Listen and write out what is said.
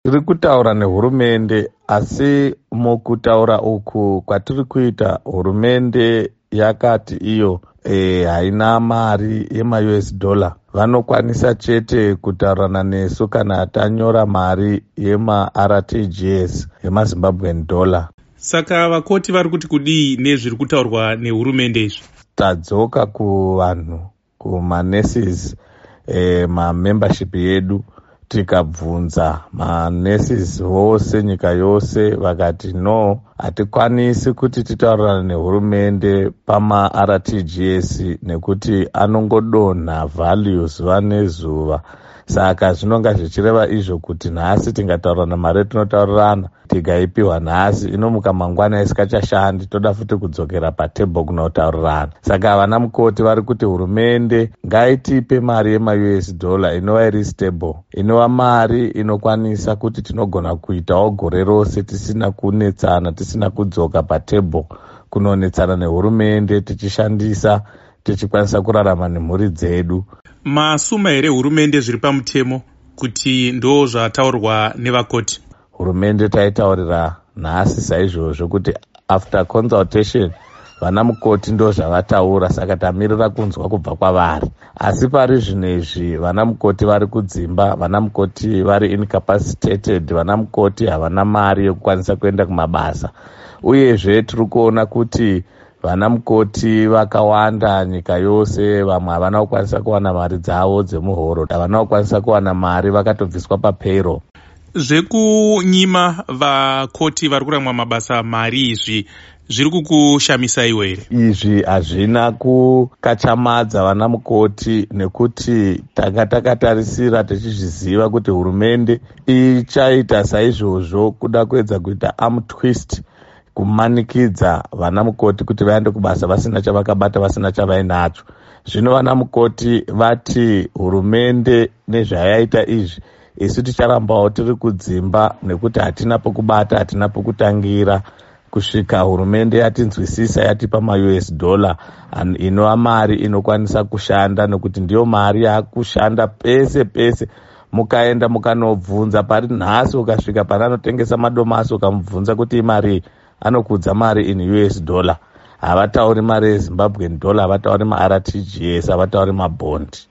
Tiri kutaura nehurumende, asi mukutaura uku kwatiri kuita, hurumende yakati iyo haina mari yema-US dollar. Vanokwanisa chete kutaurana nesu kana tanyora mari yema-RTGS, yema-Zimbabwean dollar. Saka vakoti vari kuti kudii nezviri kutaurwa nehurumende izvi? Tadzoka kuvanhu, kumanurses, mamembership yedu, tikabvunza manurses vose nyika yose, vakati no, hatikwanisi kuti titaurana nehurumende pama-RTGS nekuti anongodonha value zuva nezuva. Saka zvinonga zvichireva izvo kuti nhasi tingataurana mari yatinotaurirana, tikaipiwa nhasi, inomuka mangwana isikachashandi, toda futi kudzokera patebho kunotaurirana. Saka vana mukoti vari kuti hurumende ngaitipe mari yema-US dollar inova iri stable, inova mari inokwanisa kuti tinogona kuitawo gore rose tisina kunetsana, tisina kudzoka patebho kunonetsana nehurumende, tichishandisa, tichikwanisa kurarama nemhuri dzedu. Masuma here hurumende zviri pamutemo kuti ndo zvataurwa nevakoti? Hurumende taitaurira nhasi saizvozvo kuti after consultation vana mukoti ndo zvavataura, saka tamirira kunzwa kubva kwavari. Asi pari zvinezvi vana mukoti vari kudzimba, vana mukoti vari incapacitated, vana mukoti havana mari yokukwanisa kuenda kumabasa. Uyezve tiri kuona kuti vana mukoti vakawanda nyika yose, vamwe havana kukwanisa kuwana mari dzavo dzemuhoro, havana kukwanisa kuwana mari, vakatobviswa papayroll. Zvekunyima vakoti vari kuramwa mabasa mari izvi zviri kukushamisaiwo here? Izvi hazvina kukachamadza vana mukoti, nekuti tanga takatarisira tichizviziva kuti hurumende ichaita saizvozvo kuda kuedza kuita arm twist, kumanikidza vana mukoti kuti vaende kubasa vasina chavakabata, vasina chavainacho. Zvino vana mukoti vati hurumende nezvayaita izvi, isu ticharambawo tiri kudzimba nekuti hatina pokubata, hatina pokutangira kusvika hurumende yatinzwisisa, yatipa ma-US dollar inova mari inokwanisa kushanda, nekuti ndiyo mari yakushanda pese pese. Mukaenda mukanobvunza pari nhasi, ukasvika pana anotengesa madomasi ukamubvunza kuti imari, anokudza mari in US dollar. Havatauri mari yeZimbabwean dollar, havatauri ma-RTGS, havatauri mabondi.